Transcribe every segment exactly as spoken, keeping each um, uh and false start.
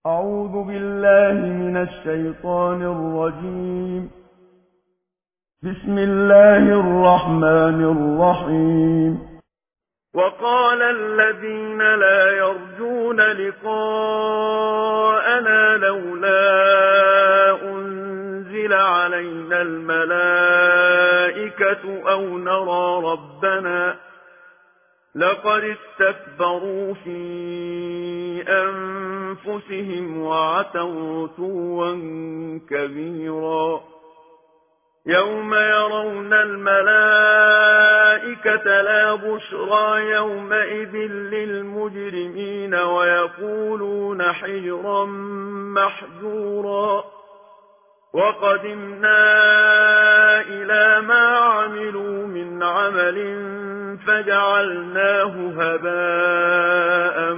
أعوذ بالله من الشيطان الرجيم. بسم الله الرحمن الرحيم. وقال الذين لا يرجون لقاءنا لولا أنزل علينا الملائكة أو نرى ربنا لقد استكبروا في أنفسهم وعتوا عتوا كبيرا يوم يرون الملائكة لا بشرى يومئذ للمجرمين ويقولون حجرا محجورا وقدمنا إلى ما عملوا من عمل فجعلناه هباء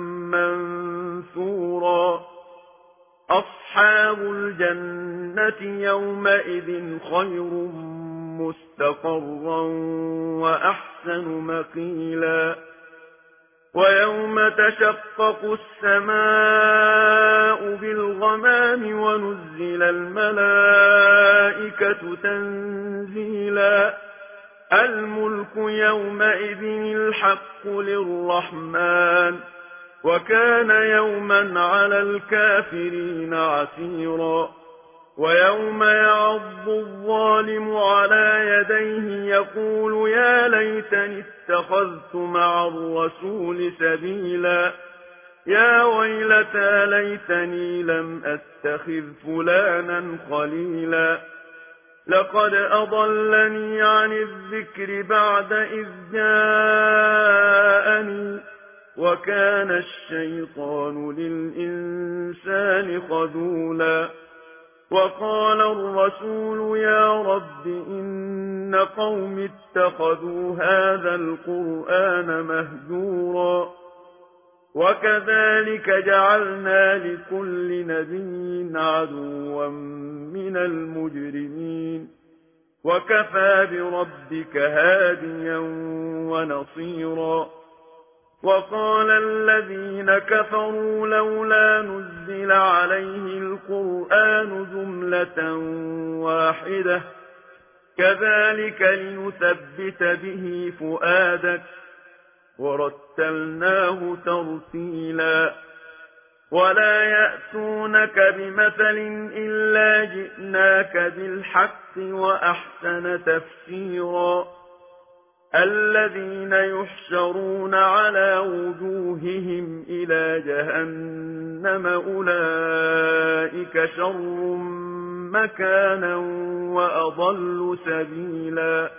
منثورا أصحاب الجنة يومئذ خير مستقرا وأحسن مقيلا ويوم تشقق السماء بالغمام ونزل الملائكة تنزيلا الملك يومئذ الحق للرحمن وكان يوما على الكافرين عسيرا ويوم يعض الظالم على يديه يقول يا ليتني اتخذت مع الرسول سبيلا يا ويلتى ليتني لم أتخذ فلانا خليلا لقد أضلني عن الذكر بعد إذ جاءني وكان الشيطان للإنسان خذولا وقال الرسول يا رب إن قوم اتخذوا هذا القرآن مهجورا وكذلك جعلنا لكل نبي عدوا من المجرمين وكفى بربك هاديا ونصيرا وقال الذين كفروا لولا نزل عليه القرآن جملة واحدة كذلك لنثبت به فؤادك ورتلناه ترتيلا ولا يأتونك بمثل إلا جئناك بالحق وأحسن تفسيرا الذين يحشرون على وجوههم إلى جهنم أولئك شر مكانا وأضل سبيلا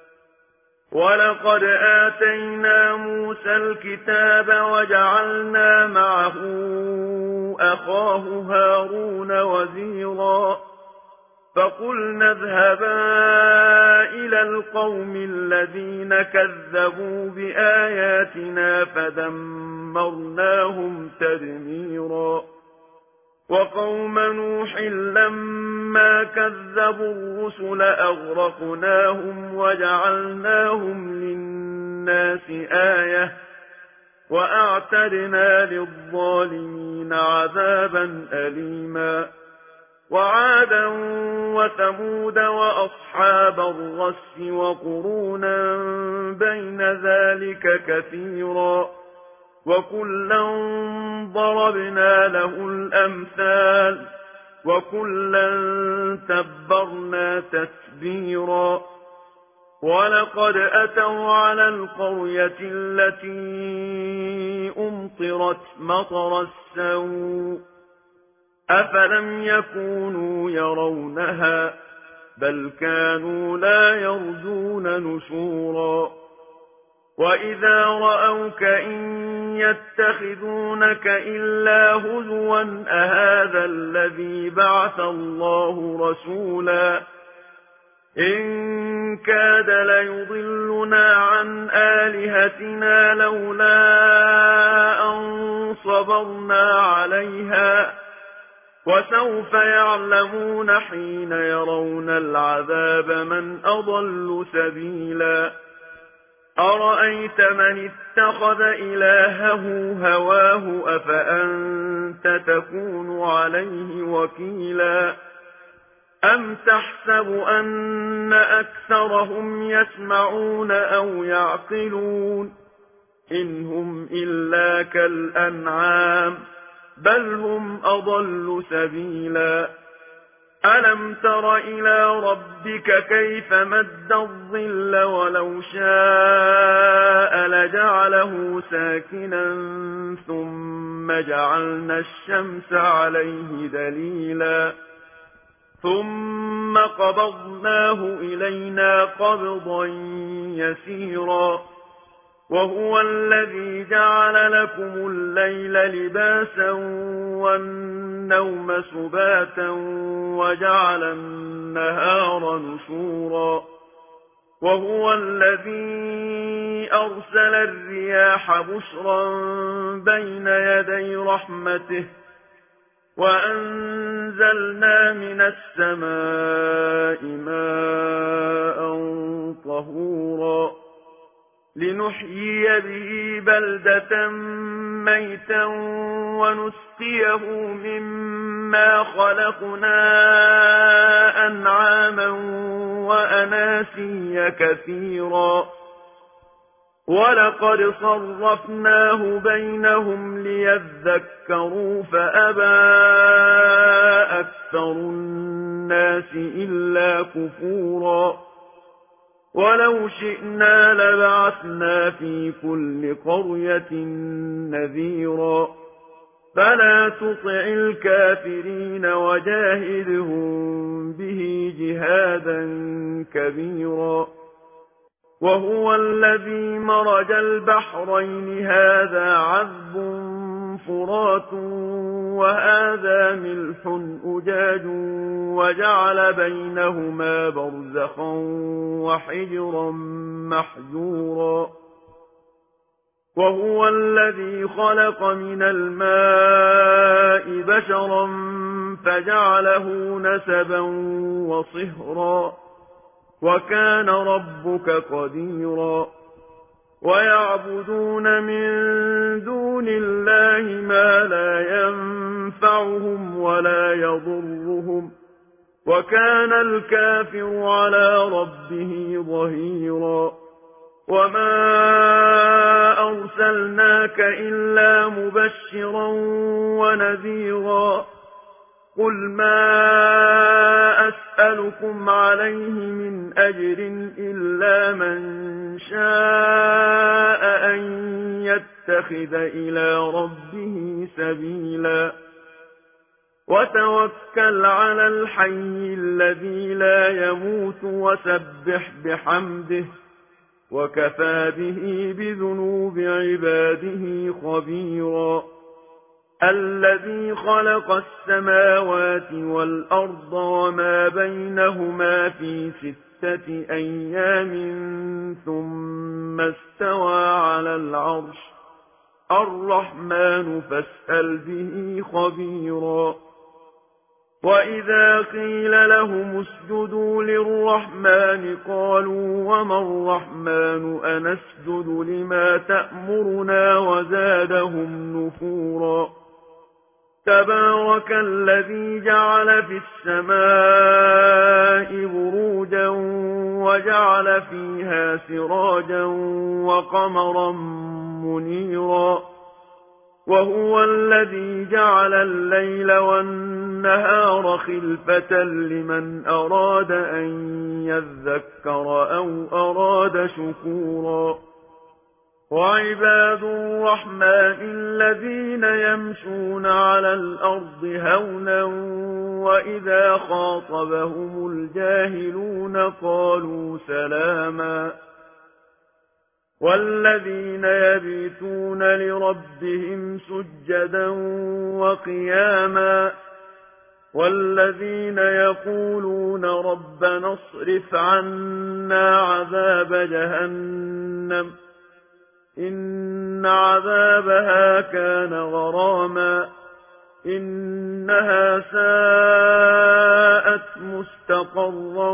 ولقد آتينا موسى الكتاب وجعلنا معه أخاه هارون وزيرا فقلنا اذهبا إلى القوم الذين كذبوا بآياتنا فدمرناهم تدميرا وقوم نوح لما كذبوا الرسل أغرقناهم وجعلناهم للناس آية وأعتدنا للظالمين عذابا أليما وعادا وثمود وأصحاب الرس وقرونا بين ذلك كثيرا وكلا ضربنا له الأمثال وكلا تبرنا تتبيرا ولقد أتوا على القرية التي أمطرت مطر السوء أفلم يكونوا يرونها بل كانوا لا يرجون نشورا وإذا رأوك إن يتخذونك إلا هزوا أهذا الذي بعث الله رسولا إن كاد ليضلنا عن آلهتنا لولا أن صبرنا عليها وسوف يعلمون حين يرون العذاب من أضل سبيلا أرأيت من اتخذ إلهه هواه أفأنت أنت تكون عليه وكيلا أم تحسب أن أكثرهم يسمعون أو يعقلون إن هم إلا كالأنعام بل هم أضل سبيلا ألم تر إلى ربك كيف مد الظل ولو شاء لجعله ساكنا ثم جعلنا الشمس عليه دليلا ثم قبضناه إلينا قبضا يسيرا وهو الذي جعل لكم الليل لباسا والنوم سباتا وجعل النهار نشورا وهو الذي أرسل الرياح بشرا بين يدي رحمته وأنزلنا من السماء ماء طهورا لنحيي به بلدة ميتا ونسقيه مما خلقنا أنعاما وأناسيا كثيرا ولقد صرفناه بينهم ليذكروا فأبى أكثر الناس إلا كفورا ولو شئنا لبعثنا في كل قرية نذيرا فلا تطع الكافرين وجاهدهم به جهادا كبيرا وهو الذي مرج البحرين هذا عذب فرات وهذا ملح أجاج وجعل بينهما برزخا وحجرا محجورا وهو الذي خلق من الماء بشرا فجعله نسبا وصهرا وكان ربك قديرا ويعبدون من دون الله ما لا ينفعهم ولا يضرهم وكان الكافر على ربه ظهيرا وما أرسلناك إلا مبشرا ونذيرا قل ما أسألكم عليه من أجر إلا من شاء أن يتخذ إلى ربه سبيلا وتوكل على الحي الذي لا يموت وسبح بحمده وكفى به بذنوب عباده خبيرا الذي خلق السماوات والأرض وما بينهما في ستة أيام ثم استوى على العرش الرحمن فاسأل به خبيرا وإذا قيل لهم اسجدوا للرحمن قالوا وما الرحمن أنسجد لما تأمرنا وزادهم نفورا تبارك الذي جعل في السماء بروجا وجعل فيها سراجا وقمرا منيرا وهو الذي جعل الليل والنهار خلفة لمن أراد أن يذكر أو أراد شكورا وعباد الرحمن الذين يمشون على الأرض هونا وإذا خاطبهم الجاهلون قالوا سلاما والذين يبيتون لربهم سجدا وقياما والذين يقولون ربنا اصرف عنا عذاب جهنم إن عذابها كان غراما إنها ساءت مستقرا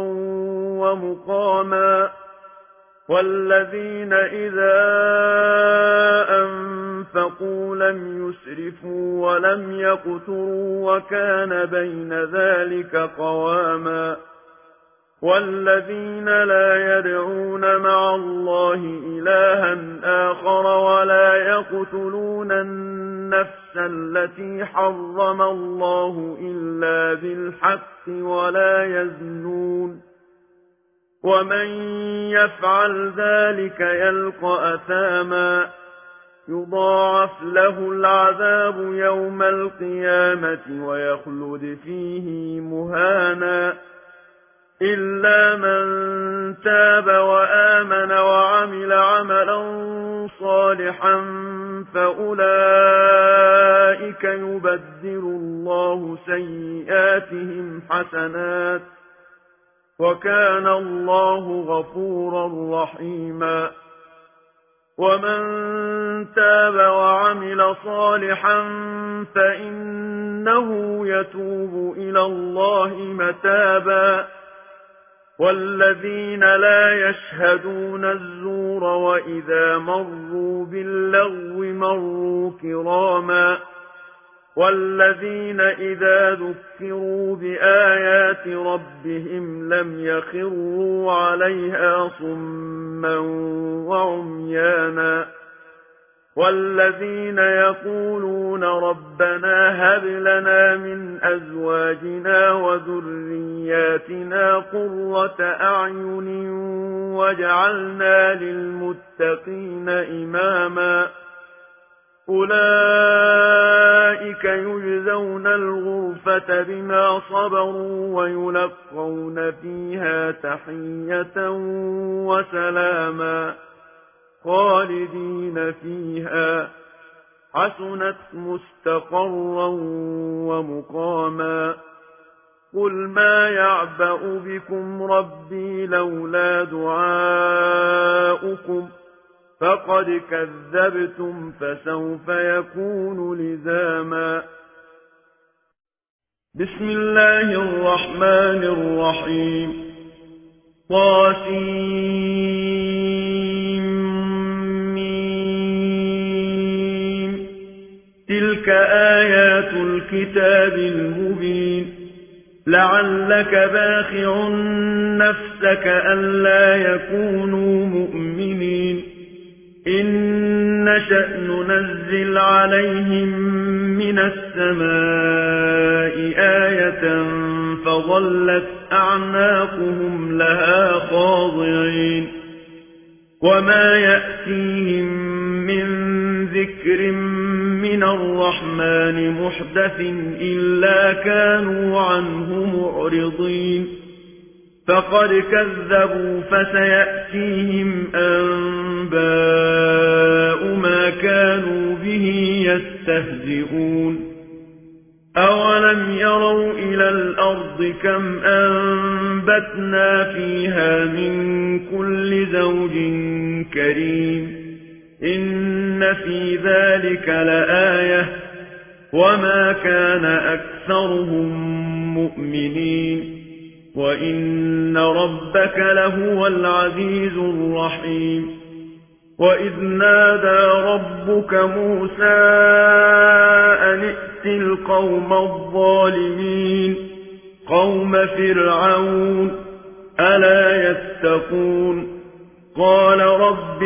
ومقاما والذين إذا أنفقوا لم يسرفوا ولم يقتروا وكان بين ذلك قواما والذين لا يدعون مع الله إلها آخر ولا يقتلون النفس التي حرم الله إلا بالحق ولا يزنون ومن يفعل ذلك يلقى أثاما يضاعف له العذاب يوم القيامة ويخلد فيه مهانا إلا من تاب وآمن وعمل عملا صالحا فأولئك يبدل الله سيئاتهم حسنات وكان الله غفورا رحيما ومن تاب وعمل صالحا فإنه يتوب إلى الله متابا والذين لا يشهدون الزور وإذا مروا باللغو مروا كراما والذين إذا ذكروا بآيات ربهم لم يخروا عليها صما وعميانا والذين يقولون ربنا هب لنا من أزواجنا وذرياتنا قرة أعين واجعلنا للمتقين إماما أولئك يجزون الغرفة بما صبروا ويلقون فيها تحية وسلاما خالدين فيها حسنت مستقرا ومقاما قل ما يعبأ بكم ربي لولا دعاؤكم فقد كذبتم فسوف يكون لزاما بسم الله الرحمن الرحيم طاسيم تلك آيات الكتاب المبين لعلك باخع نفسك ألا يكونوا مؤمنين إن نشأ ننزل عليهم من السماء آية فظلت أعناقهم لها خاضعين وما يأتيهم من ذكر من الرحمن محدث إلا كانوا عنه معرضين فقد كذبوا فسيأتيهم أنباء ما كانوا به يستهزئون أولم يروا إلى الأرض كم أنبتنا فيها من كل زوج كريم إن في ذلك لآية وما كان أكثرهم مؤمنين وإن ربك لهو العزيز الرحيم وإذ نادى ربك موسى أن ائت القوم الظالمين قوم فرعون ألا يتقون قال رب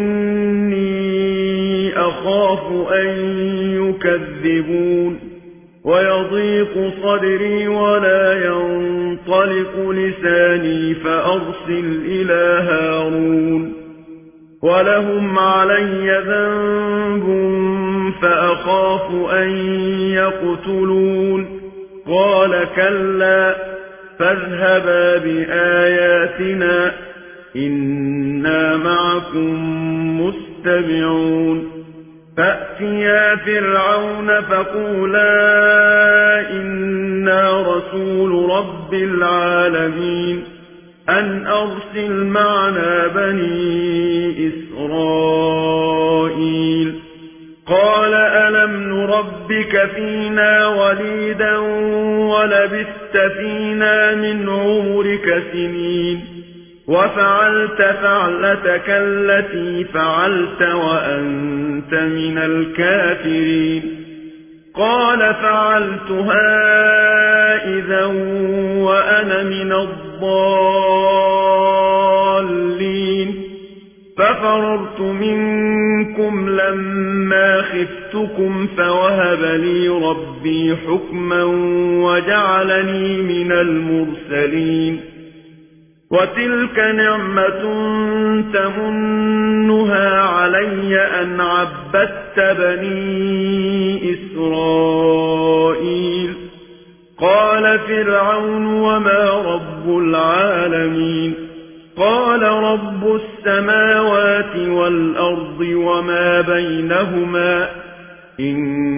إني أخاف أن يكذبون ويضيق صدري ولا ينطلق لساني فأرسل إلى هارون ولهم علي ذنب فأخاف أن يقتلون قال كلا فاذهبا بآياتنا إنا معكم مستمعون فأتيا فرعون فقولا إنا رسول رب العالمين أن أرسل معنا بني إسرائيل قال ألم نربك فينا وليدا ولبثت فينا من عمرك سنين وفعلت فعلتك التي فعلت وأنت من الكافرين قال فعلتها إذا وأنا من الضالين ففررت منكم لما خفتكم فوهب لي ربي حكما وجعلني من المرسلين وتلك نعمة تمنها علي أن عبدت بني إسرائيل قال فرعون وما رب العالمين قال رب السماوات والأرض وما بينهما إن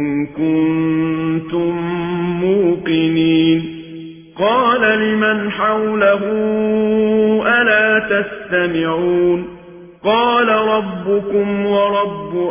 كنتم موقنين قال لمن حوله ألا تستمعون قال ربكم ورب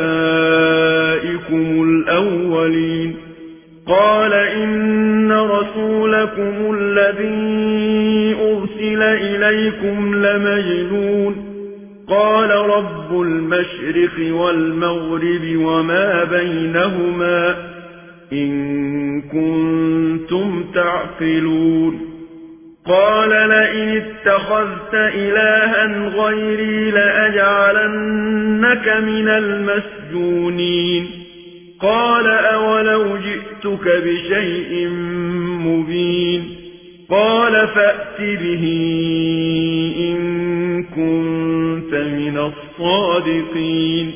آبائكم الأولين قال إن رسولكم الذي أرسل إليكم لمجنون قال رب المشرق والمغرب وما بينهما إن كنتم تعقلون قال لئن اتخذت إلها غيري لأجعلنك من المسجونين قال أولو جئتك بشيء مبين قال فأت به إن كنت من الصادقين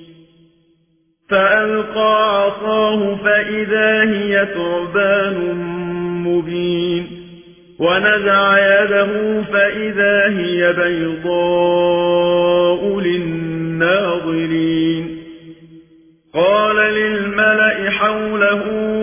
فألقى عصاه فإذا هي ثعبان مبين ونزع يده فإذا هي بيضاء للناظرين قال للملأ حوله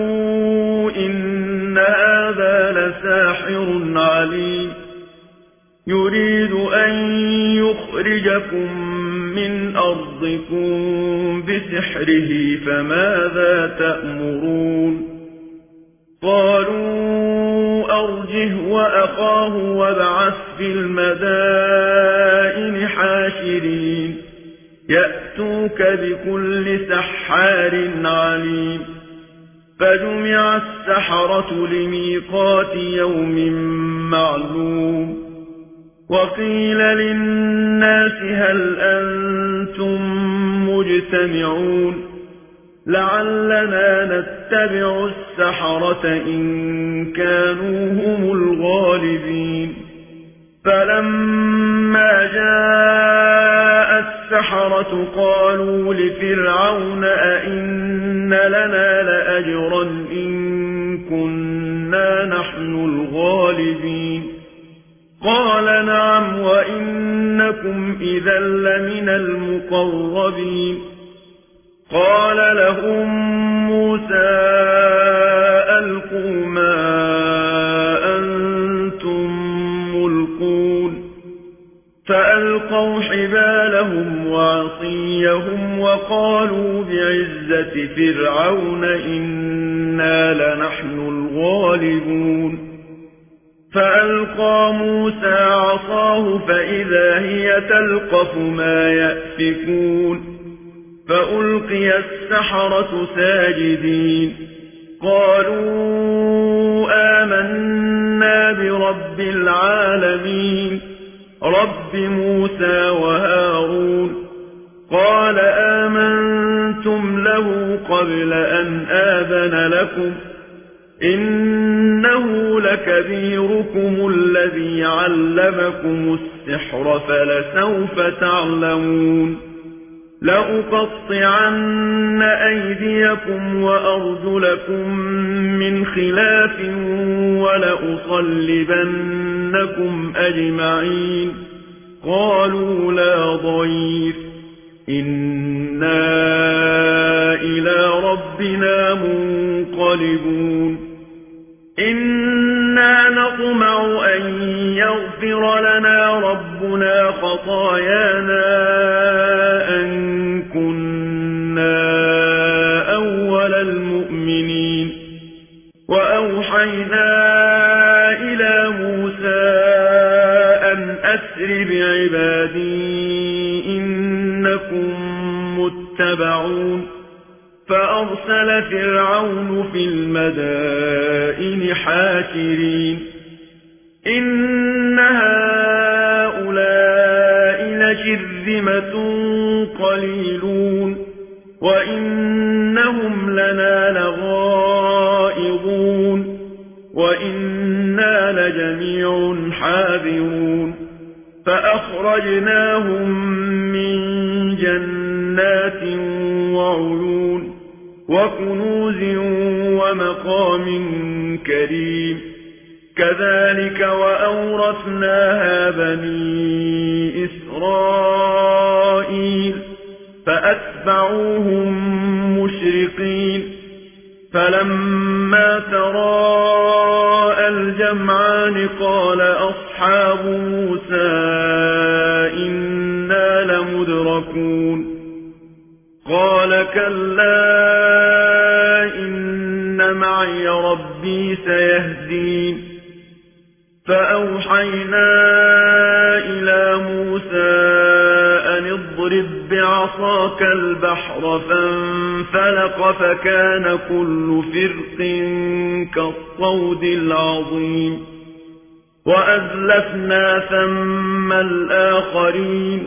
إن هذا لساحر عليم يريد أن يخرجكم من أرضكم بسحره فماذا تأمرون قالوا أرجه وأخاه وابعث في المدائن حاشرين يأتوك بكل سحار عليم فجمع السحرة لميقات يوم معلوم وقيل للناس هل أنتم مجتمعون لعلنا نتبع السحرة إن كانوا هم الغالبين فلما جاء السحرة قالوا لفرعون أئن لنا لأجرا إن كنا نحن الغالبين قال نعم وإنكم إذا لمن المقربين قال لهم موسى ألقوا ما أنتم ملقون فألقوا حبالهم وعصيهم وقالوا بعزة فرعون إنا لنحن الغالبون فألقى موسى عصاه فإذا هي تلقف ما يأفكون فألقي السحرة ساجدين قالوا آمنا برب العالمين رب موسى وهارون قال آمنتم له قبل أن آذن لكم إنه لكبيركم الذي علمكم السحر فلسوف تعلمون لأقطعن أيديكم وأرجلكم من خلاف ولأصلبنكم أجمعين قالوا لا ضير إنا إلى ربنا منقلبون إنا نطمع أن يغفر لنا ربنا خطايانا أن كنا أول المؤمنين وأوحينا إلى موسى أن أسر أسر بعبادي إنكم متبعون فأرسل فرعون في المدائن حاشرين إن هؤلاء لشرذمة قليلون وإنهم لنا لغائظون وإنا لجميع حاذرون فأخرجناهم من جنات وعيون وكنوز ومقام كريم كذلك وأورثناها بني إسرائيل فأتبعوهم مشرقين فلما تراءى الجمعان قال أصحاب موسى إنا لمدركون قال كلا إن معي ربي سيهدين فأوحينا إلى موسى أن اضرب بعصاك البحر فانفلق فكان كل فرق كالطود العظيم وأزلفنا ثم الآخرين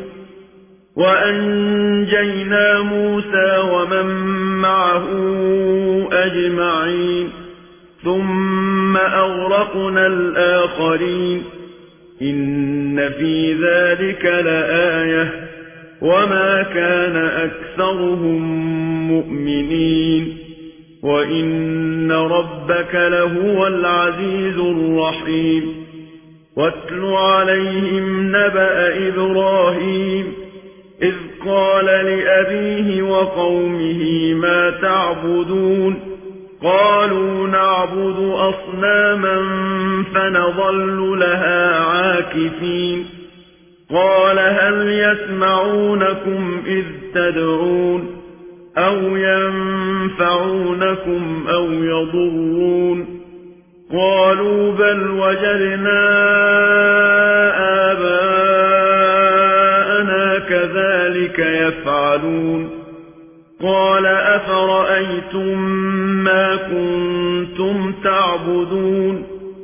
وأنجينا موسى ومن معه أجمعين ثم أغرقنا الآخرين إن في ذلك لآية وما كان أكثرهم مؤمنين وإن ربك لهو العزيز الرحيم واتل عليهم نبأ إبراهيم إذ قال لأبيه وقومه ما تعبدون قالوا نعبد أصناما فنظل لها عاكفين قال هل يسمعونكم إذ تدعون أو ينفعونكم أو يضرون قالوا بل وجدنا آباءنا كذلك يفعلون قال أفرأيتم ما كنتم تعبدون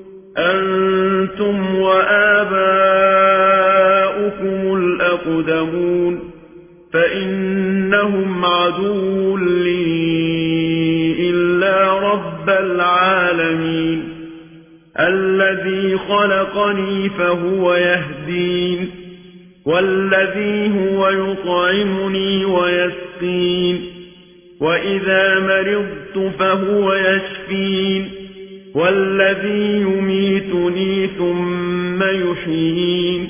أنتم وآباؤكم الأقدمون فإنهم عدو لي إلا رب العالمين الذي خلقني فهو يهدين والذي هو يطعمني ويسقين وإذا مرضت فهو يشفين والذي يميتني ثم يحيين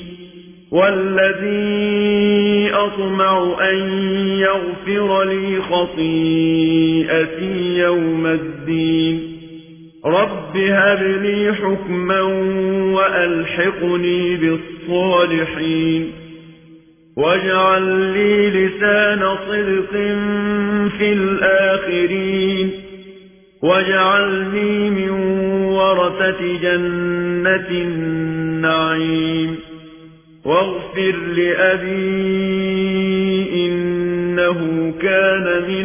والذي أطمع أن يغفر لي خطيئتي يوم الدين رب هب لي حكما وألحقني بالصالحين واجعل لي لسان صدق في الآخرين واجعلني من ورثة جنة النعيم واغفر لأبي إنه كان من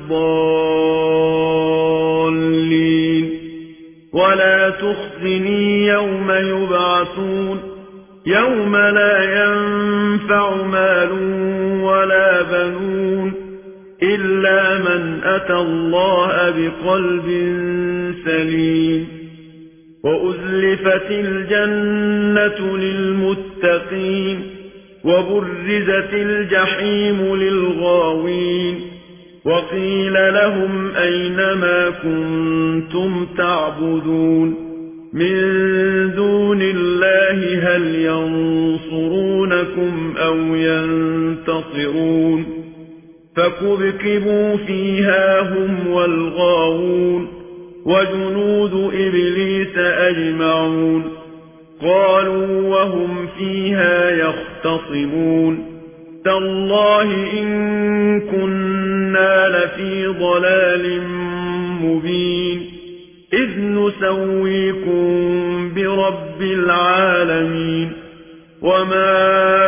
الضالين ولا تخزني يوم يبعثون يوم لا ينفع مال ولا بنون إلا من أتى الله بقلب سليم وأزلفت الجنة للمتقين وبرزت الجحيم للغاوين وقيل لهم أين ما كنتم تعبدون من دون الله هل ينصرونكم أو ينتصرون فكبكبوا فيها هم والغاوون وجنود إبليس أجمعون قالوا وهم فيها يختصمون تالله إن كنا لفي ضلال مبين إذ نسويكم برب العالمين وما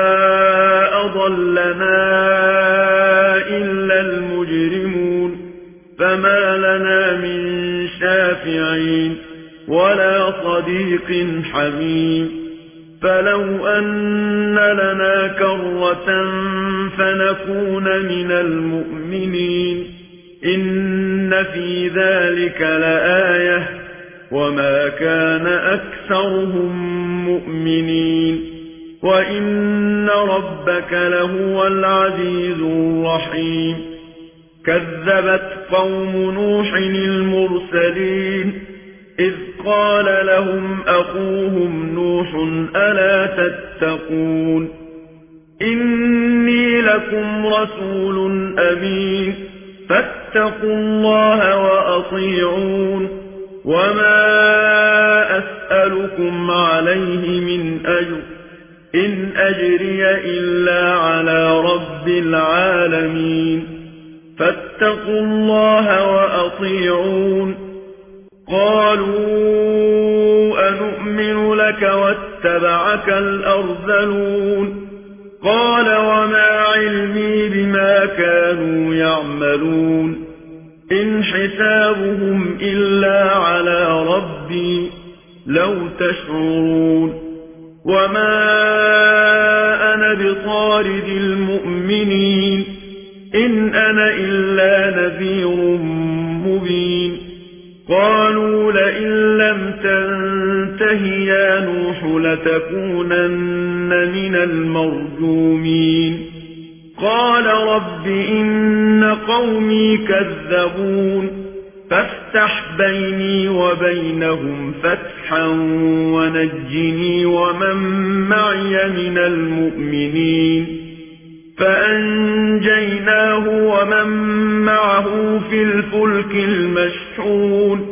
أضلنا إلا المجرمون فما لنا من شافعين ولا صديق حميم فلو أن لنا كرة فنكون من المؤمنين إن في ذلك لآية وما كان أكثرهم مؤمنين وإن ربك لهو العزيز الرحيم كذبت قوم نوح المرسلين إذ قال لهم أخوهم نوح ألا تتقون إني لكم رسول أمين فاتقوا الله وأطيعون وما أسألكم عليه من أجر إن أجري إلا على رب العالمين فاتقوا الله وأطيعون قالوا أنؤمن لك واتبعك الأرذلون قال وما علمي بما كانوا يعملون إن حسابهم إلا على ربي لو تشعرون وما أنا بطارد المؤمنين إن أنا إلا نذير مبين قالوا لئن لم تنته يا نوح لتكونن من المرجومين قال رب إن قومي كذبون فافتح بيني وبينهم فتحا ونجني ومن معي من المؤمنين فأنجيناه ومن معه في الفلك المشحون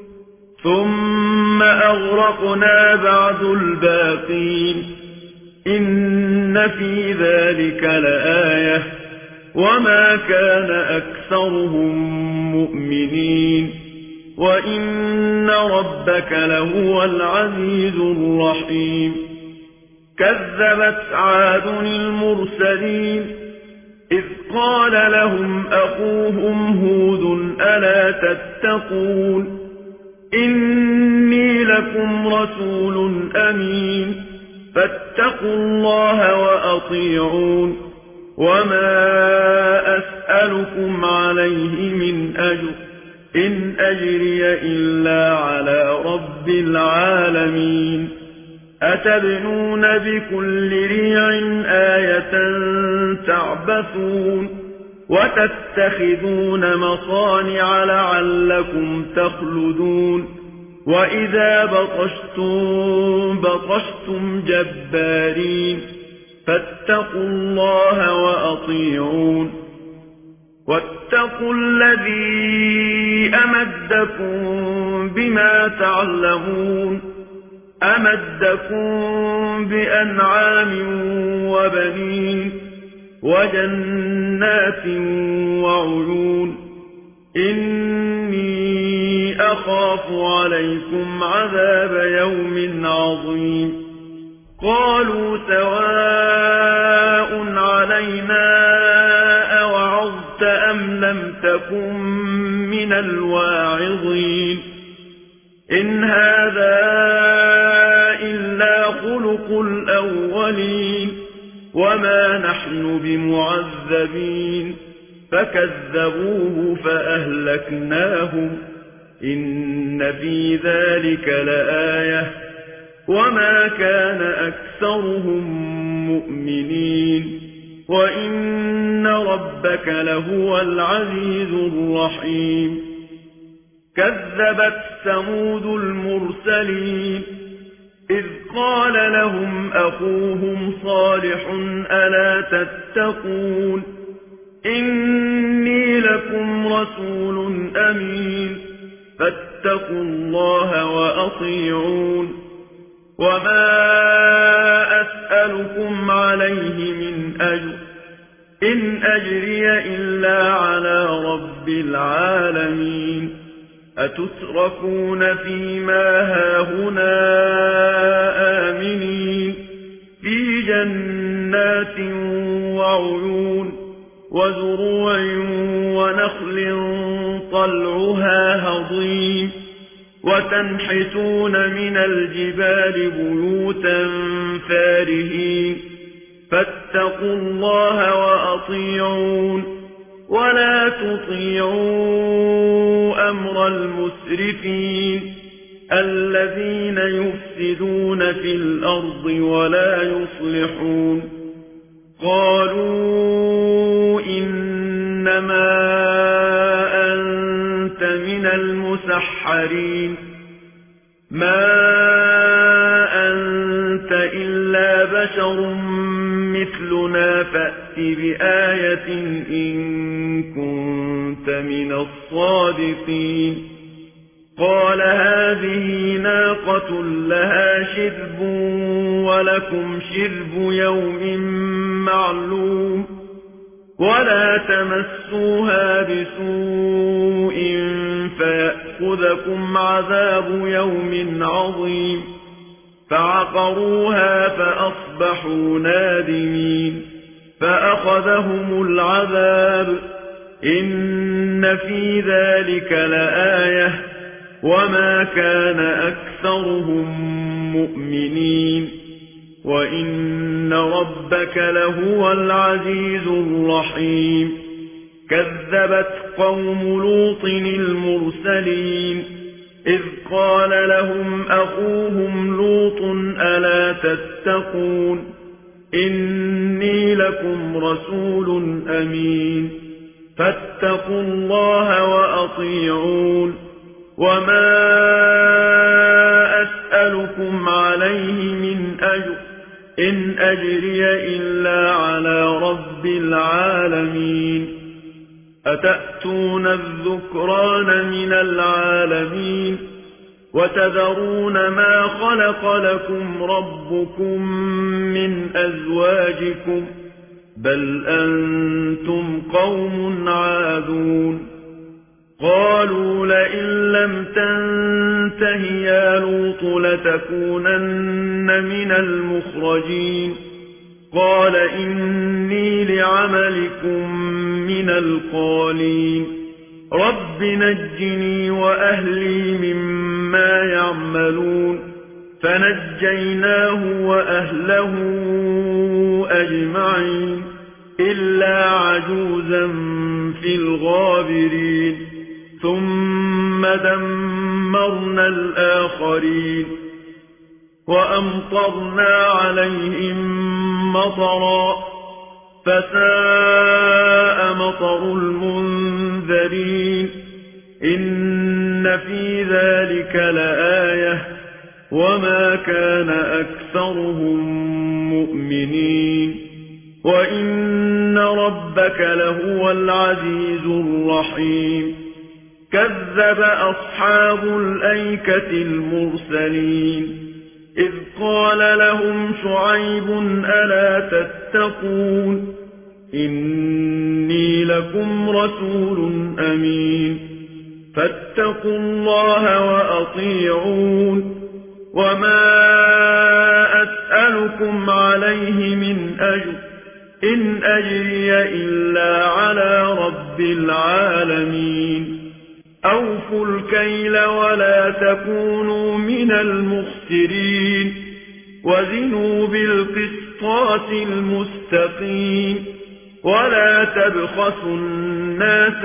ثم أغرقنا بعد الباقين إن في ذلك لآية وما كان أكثرهم مؤمنين وإن ربك لهو العزيز الرحيم كذبت عاد المرسلين إذ قال لهم أخوهم هود ألا تتقون إني لكم رسول أمين فاتقوا الله وأطيعون وما أسألكم عليه من أجر إن أجري إلا على رب العالمين أتبنون بكل ريع آية تعبثون وتتخذون مصانع لعلكم تخلدون وإذا بطشتم بطشتم جبارين فاتقوا الله وأطيعون واتقوا الذي أمدكم بما تعلمون أمدكم بأنعام وبنين وجنات وعيون إني أخاف عليكم عذاب يوم عظيم قالوا سواء علينا أوعظت أم لم تكن من الواعظين إن هذا إلا خلق الأولين وما نحن بمعذبين فكذبوه فأهلكناهم إن في ذلك لآية وما كان أكثرهم مؤمنين وإن ربك لهو العزيز الرحيم كذبت ثمود المرسلين إذ قال لهم أخوهم صالح ألا تتقون إني لكم رسول أمين فاتقوا الله وأطيعون وما أسألكم عليه من أجر إن أجري إلا على رب العالمين أتتركون فيما هاهنا آمنين في جنات وعيون وزروع ونخل طلعها هضيم وتنحتون من الجبال بيوتا فارهين فاتقوا الله وأطيعون ولا تطيعوا أمر المسرفين الذين يفسدون في الأرض ولا يصلحون قالوا إنما أنت من المسحرين ما أنت إلا بشر مثلنا فأت بآية إن كنت من الصادقين قال هذه ناقة لها شرب ولكم شرب يوم معلوم ولا تمسوها بسوء فيأخذكم عذاب يوم عظيم فعقروها فأصبحوا نادمين فأخذهم العذاب إن في ذلك لآية وما كان أكثرهم مؤمنين وإن ربك لهو العزيز الرحيم كذبت قوم لوط المرسلين إذ قال لهم أخوهم لوط ألا تتقون إني لكم رسول أمين فاتقوا الله وأطيعون وما أسألكم عليه من أجر إن أجري إلا على رب العالمين أتأتون الذكران من العالمين وتذرون ما خلق لكم ربكم من أزواجكم بل أنتم قوم عادون قالوا لئن لم تنته يا لوط لتكونن من المخرجين قال إني لعملكم من القالين رب نجني وأهلي مما يعملون فنجيناه وأهله أجمعين إلا عجوزا في الغابرين ثم دمرنا الآخرين وأمطرنا عليهم مطرا فساء مطر المنذرين إن في ذلك لآية وما كان أكثرهم مؤمنين وإن ربك لهو العزيز الرحيم كذب أصحاب الأيكة المرسلين إذ قال لهم شعيب ألا تتقون إني لكم رسول أمين فاتقوا الله وأطيعون وما أسألكم عليه من أجر إن أجري إلا على رب العالمين أوفوا الكيل ولا تكونوا من المخسرين وزنوا بالقسطاس المستقيم ولا تبخسوا الناس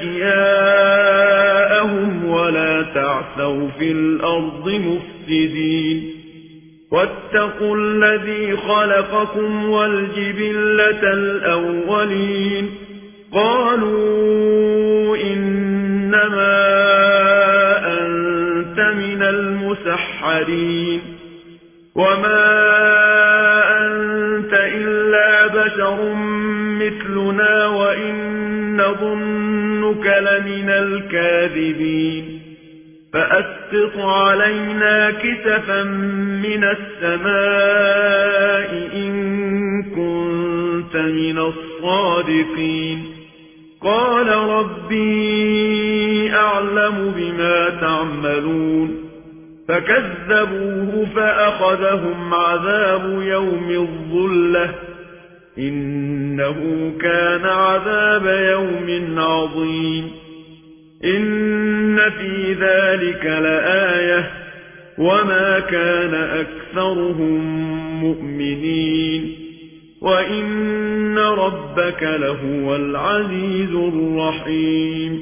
أشياءهم ولا تعثوا في الأرض مفسدين واتقوا الذي خلقكم والجبلة الأولين قالوا إنما أنت من المسحرين وما أنت إلا بشر مثلنا وإن نظنك لمن الكاذبين فأسقط علينا كسفا من السماء إن كنت من الصادقين قال ربي أعلم بما تعملون فكذبوه فأخذهم عذاب يوم الظلة إنه كان عذاب يوم عظيم إن في ذلك لآية وما كان أكثرهم مؤمنين وإن ربك لهو العزيز الرحيم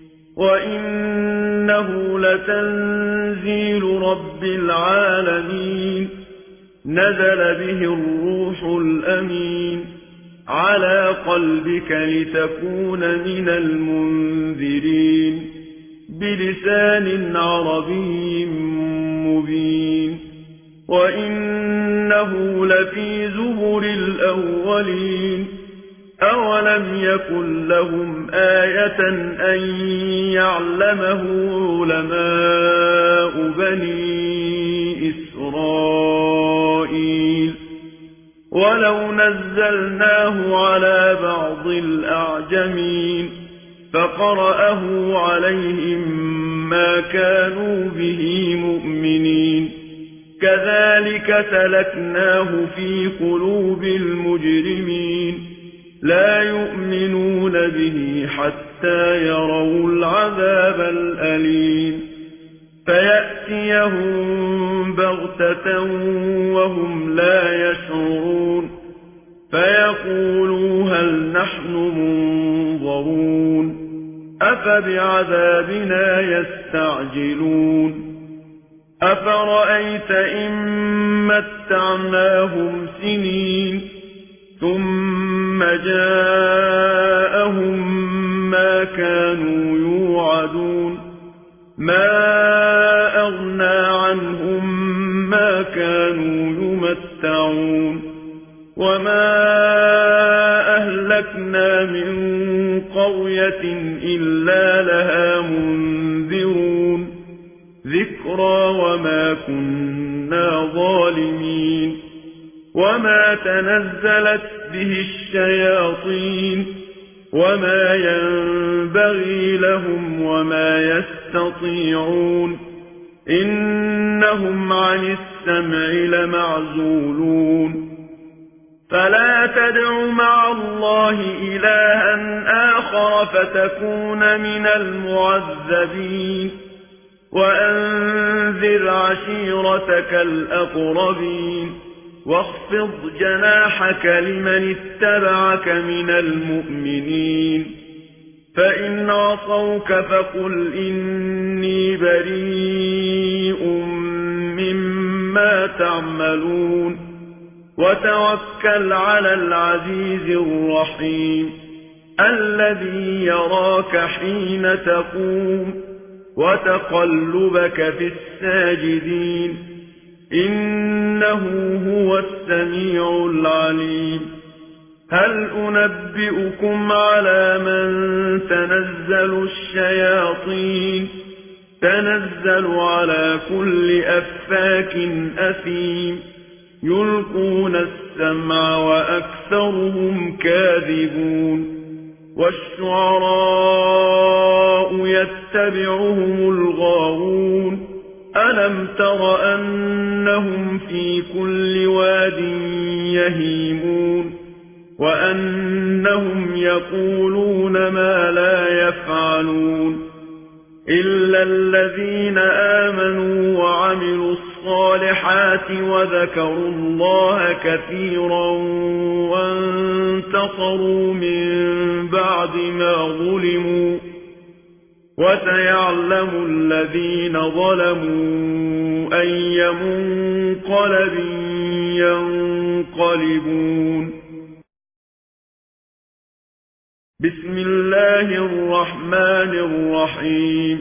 وإنه لتنزيل رب العالمين نزل به الروح الأمين على قلبك لتكون من المنذرين بلسان عربي مبين وإنه لفي زبر الأولين أولم يكن لهم آية أن يعلمه علماء بني إسرائيل ولو نزلناه على بعض الأعجمين فقرأه عليهم ما كانوا به مؤمنين كذلك سلكناه في قلوب المجرمين لا يؤمنون به حتى يروا العذاب الأليم فيأتيهم بغتة وهم لا يشعرون فيقولوا هل نحن منظرون أفبعذابنا يستعجلون أفرأيت إن متعناهم سنين ثم جاءهم ما كانوا يوعدون ما أغنى عنهم ما كانوا يمتعون وما أهلكنا من قرية إلا لها منذرون ذكرى وما كنا ظالمين وما تنزلت به الشياطين وما ينبغي لهم وما يستطيعون إنهم عن السمع لمعزولون فلا تدع مع الله إلها آخر فتكون من المعذبين وأنذر عشيرتك الأقربين واخفض جناحك لمن اتبعك من المؤمنين فإن عصوك فقل إني بريء مما تعملون وتوكل على العزيز الرحيم الذي يراك حين تقوم وتقلبك في الساجدين إنه هو السميع العليم هل أنبئكم على من تنزل الشياطين تنزل على كل أفاك أثيم يلقون السمع وأكثرهم كاذبون والشعراء يتبعهم الغاوون ألم تر أنهم في كل واد يهيمون وأنهم يقولون ما لا يفعلون إلا الذين آمنوا وعملوا الصالحات وذكروا الله كثيرا وانتصروا من بعد ما ظلموا وسيعلم الذين ظلموا أي منقلب ينقلبون بسم الله الرحمن الرحيم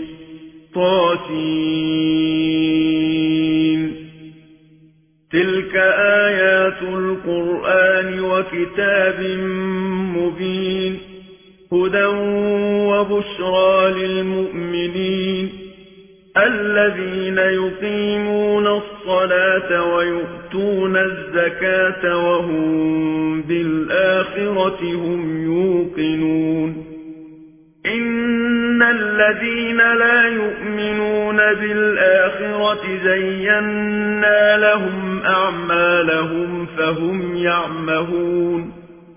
طاسين تلك آيات القرآن وكتاب مبين هدى وبشرى للمؤمنين الذين يقيمون الصلاة ويؤتون الزكاة وهم بالآخرة هم يوقنون إن الذين لا يؤمنون بالآخرة الآخرة زينا لهم أعمالهم فهم يعمهون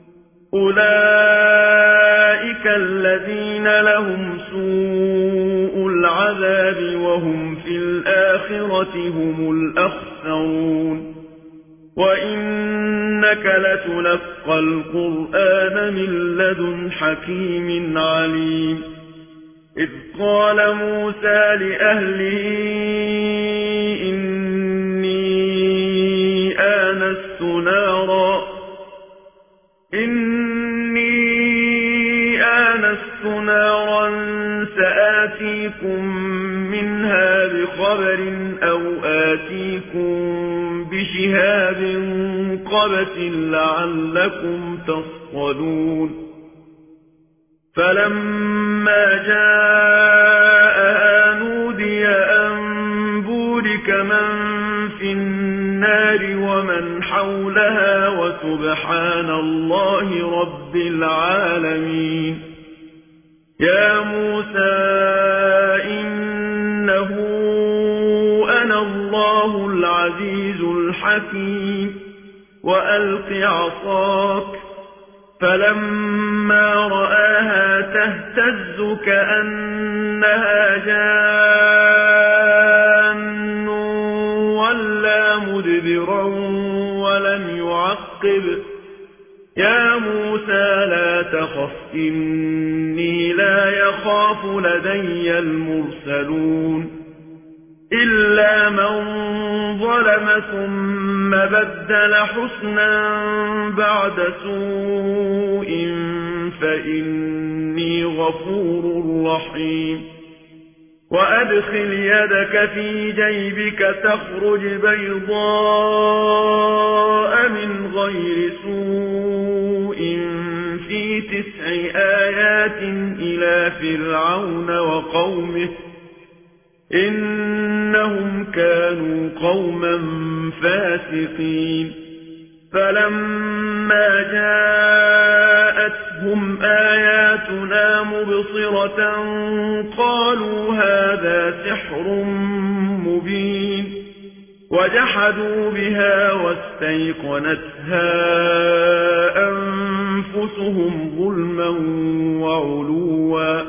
أولئك الذين لهم سوء العذاب وهم في الآخرة هم الأخسرون وإنك لتلقى القرآن من لدن حكيم عليم إذ قال موسى لأهله إني آنست نارا إني آنست نارا سآتيكم منها بخبر أو آتيكم بشهاب قبس لعلكم تصطلون فلما جاءها نودي أن بورك من في النار ومن حولها وسبحان الله رب العالمين يا موسى إنه أنا الله العزيز الحكيم وألق عصاك فلما رآها تهتز كأنها جان ولا مدبرا ولم يعقب يا موسى لا تخف إني لا يخاف لدي المرسلون إلا من ظلم ثم بدل حسنا بعد سوء فإني غفور رحيم وأدخل يدك في جيبك تخرج بيضاء من غير سوء في تسع آيات إلى فرعون وقومه إنهم كانوا قوما فاسقين فلما جاءتهم آياتنا مبصرة قالوا هذا سحر مبين وجحدوا بها واستيقنتها أنفسهم ظلما وعلوا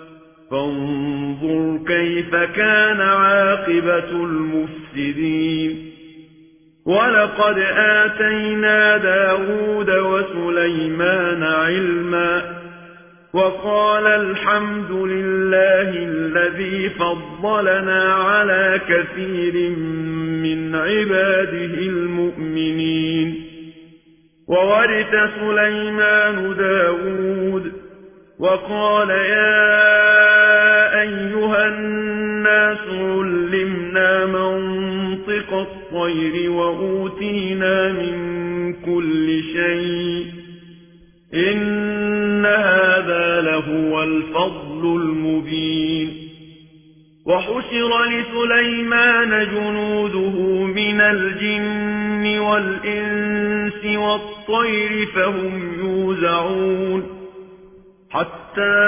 فانظر كيف كان عاقبة المفسدين ولقد آتينا داود وسليمان علما وقال الحمد لله الذي فضلنا على كثير من عباده المؤمنين وورث سليمان داود وقال يا أيها الناس علمنا منطق الطير وأوتينا من كل شيء إن هذا لهو الفضل المبين وحشر لسليمان جنوده من الجن والإنس والطير فهم يوزعون حتى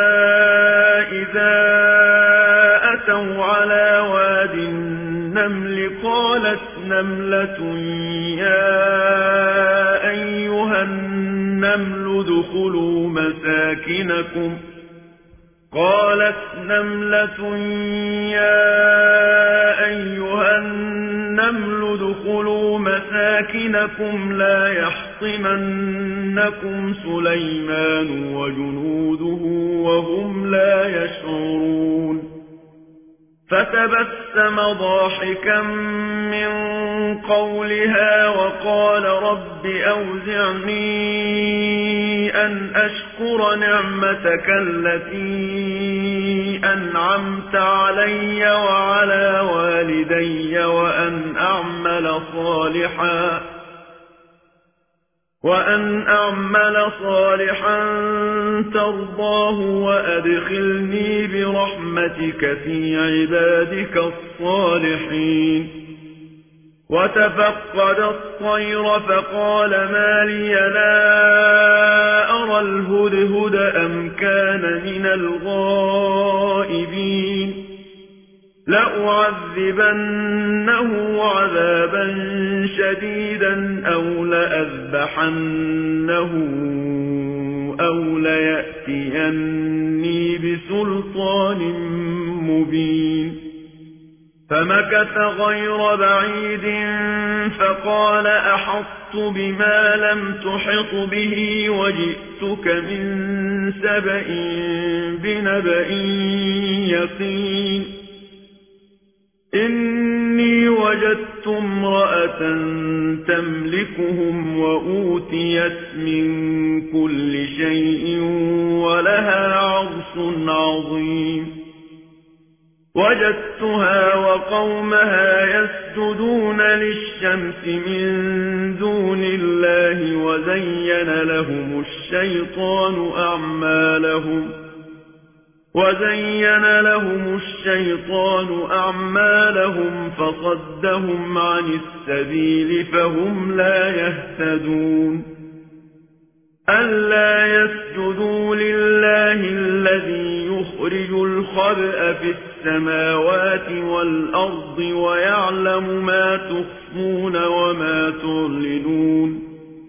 إذا أتوا على واد النمل قالت نملة يا أيها النمل ادخلوا مساكنكم قالت نملة يا أيها النمل ادخلوا مساكنكم لا يحطمنكم سليمان وجنوده وهم لا يشعرون فتبسم ضاحكا من قولها وقال رب أوزعني أن أشكر نعمتك التي أنعمت علي وعلى والدي وأن أعمل صالحا وأن أعمل صالحا ترضاه وأدخلني برحمتك في عبادك الصالحين وتفقد الطير فقال ما لي لا أرى الهدهد أم كان من الغائبين لأعذبنه عذابا شديدا أو لأذبحنه أو ليأتيني بسلطان مبين فمكث غير بعيد فقال أحطت بما لم تحط به وجئتك من سبأ بنبأ يقين إني وجدت امرأة تملكهم وأوتيت من كل شيء ولها عرش عظيم وجدتها وقومها يسجدون للشمس من دون الله وزين لهم الشيطان أعمالهم وزين لهم الشيطان أعمالهم فصدهم عن السبيل فهم لا يهتدون ألا يسجدوا لله الذي يخرج الخبأ في السماوات والأرض ويعلم ما تخفون وما تعلنون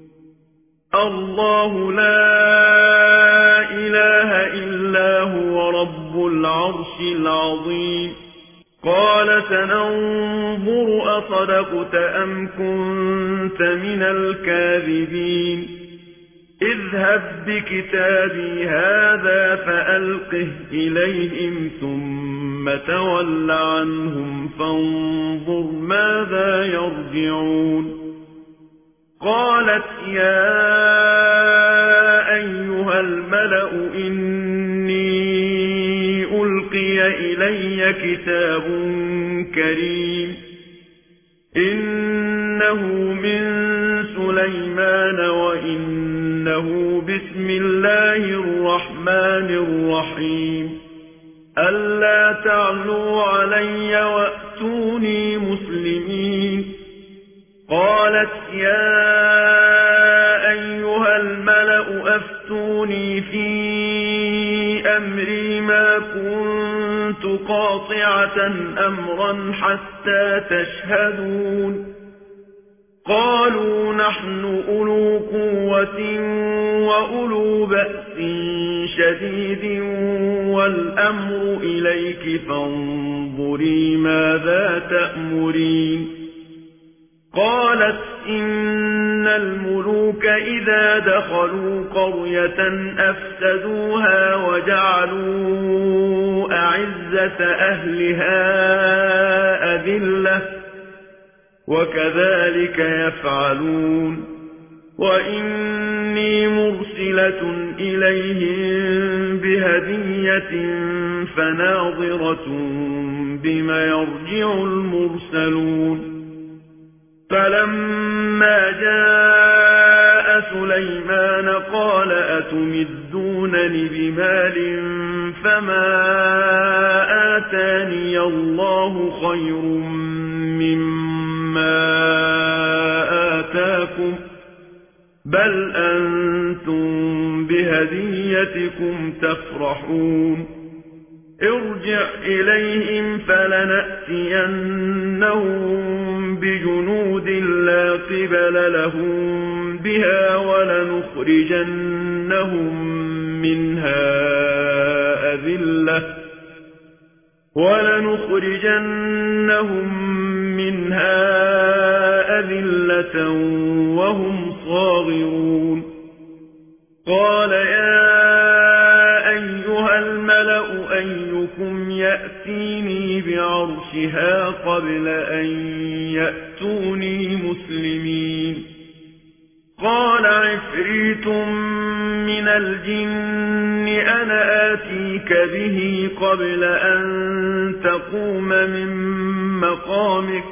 الله لا إله إلا هو رب العرش العظيم قال سننظر أصدقت أم كنت من الكاذبين اذهب بكتابي هذا فألقه إليهم ثم تول عنهم فانظر ماذا يرجعون قالت يا أيها الملأ إني ألقي إلي كتاب كريم إنه من سليمان وإنه بسم الله الرحمن الرحيم ألا تعلوا علي وأتوني مسلمين قالت يا أيها الملأ أفتوني في أمري ما كنت قاطعة أمرا حتى تشهدون قالوا نحن أولو قوة وأولو بأس شديد والأمر إليك فانظري ماذا تأمرين قالت إن الملوك إذا دخلوا قرية أفسدوها وجعلوا أعزة أهلها أذلة وكذلك يفعلون وإني مرسلة إليهم بهدية فناظرة بما يرجع المرسلون فلما جاء سليمان قال أتمدونني بمال فما آتاني الله خير مما آتاكم بل أنتم بهديتكم تفرحون ارجع إليهم فلنأتينهم بجنود لا قبل لهم بها ولنخرجنهم منها أذلة ولنخرجنهم منها أذلة وهم صاغرون قال يا أيها الملأ أيكم يأتيني بعرشها قبل أن يأتوني مسلمين قال عفريت من الجن أنا آتيك به قبل أن تقوم من مقامك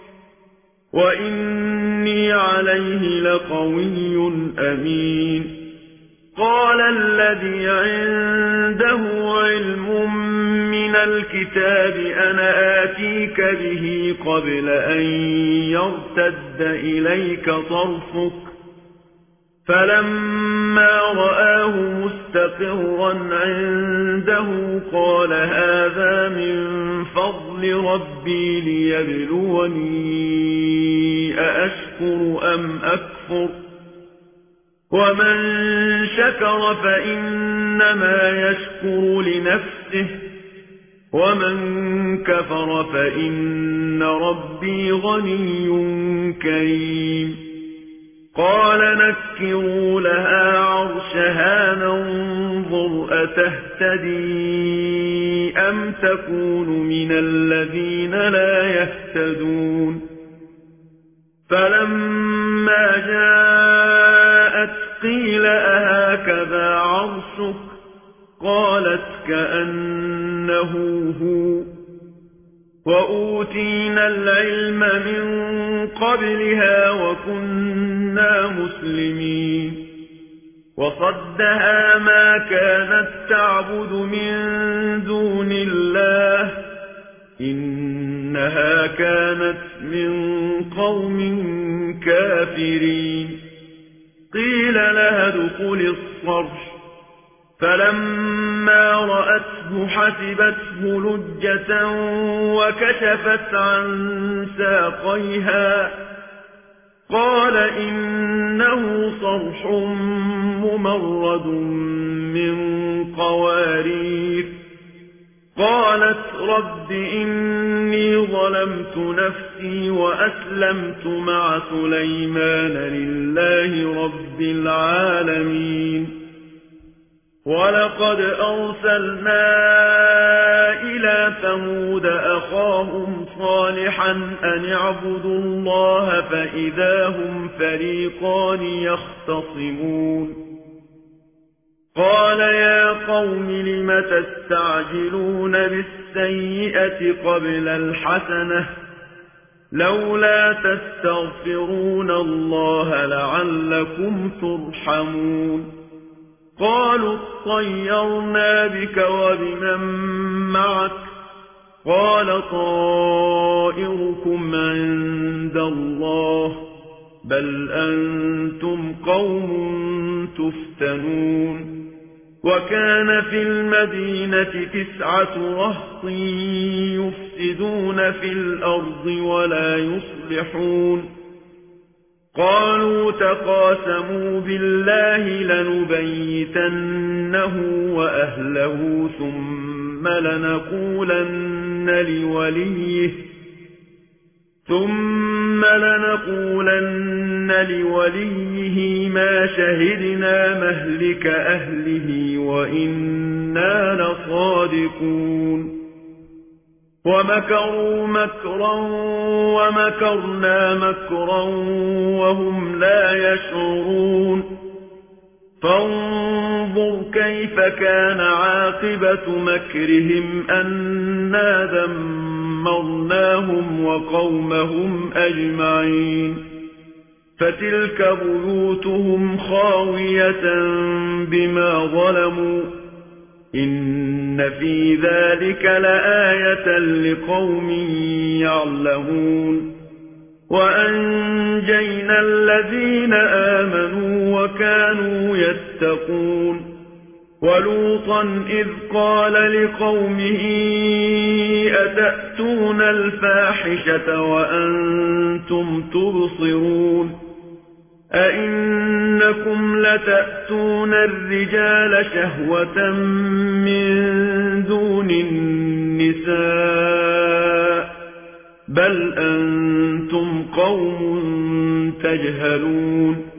وإني عليه لقوي أمين قال الذي عنده علم من الكتاب أنا آتيك به قبل أن يرتد إليك طرفك فلما رآه مستقرا عنده قال هذا من فضل فضل ربي ليبلوني أأشكر أم أكفر ومن شكر فإنما يشكر لنفسه ومن كفر فإن ربي غني كريم قال نكروا لها عرشها ننظر أتهتدي أم تكون من الذين لا يهتدون فلما جاءت قيل أهكذا عرشك قالت كأنه هو وأوتينا العلم من قبلها وكنا مسلمين وصدها ما كانت تعبد من دون الله إنها كانت من قوم كافرين قيل لها ادخل الصرح فلما رأته حسبته لجة وكشفت عن ساقيها قال إنه صرح ممرد من قوارير قالت رب إني ظلمت نفسي وأسلمت مع سليمان لله رب العالمين ولقد أرسلنا إلى ثمود أخاهم صالحا أن اعبدوا الله فإذا هم فريقان يختصمون قال يا قوم لم تستعجلون بالسيئة قبل الحسنة لولا تستغفرون الله لعلكم ترحمون قالوا اطيرنا بك وبمن معك قال طائركم عند الله بل أنتم قوم تفتنون وكان في المدينة تسعة رهط يفسدون في الأرض ولا يصلحون قالوا تقاسموا بالله لنبيتنه وأهله ثم لنقولن لوليه ثم لنقولن لوليه ما شهدنا مهلك أهله وإنا لصادقون ومكروا مكرا ومكرنا مكرا وهم لا يشعرون فانظر كيف كان عاقبة مكرهم أنا دمرناهم وقومهم أجمعين فتلك بيوتهم خاوية بما ظلموا إن في ذلك لآية لقوم يعلمون وأنجينا الذين آمنوا وكانوا يتقون ولوطا إذ قال لقومه أتأتون الفاحشة وأنتم تبصرون أئنكم لتأتون الرجال شهوة من دون النساء بل أنتم قوم تجهلون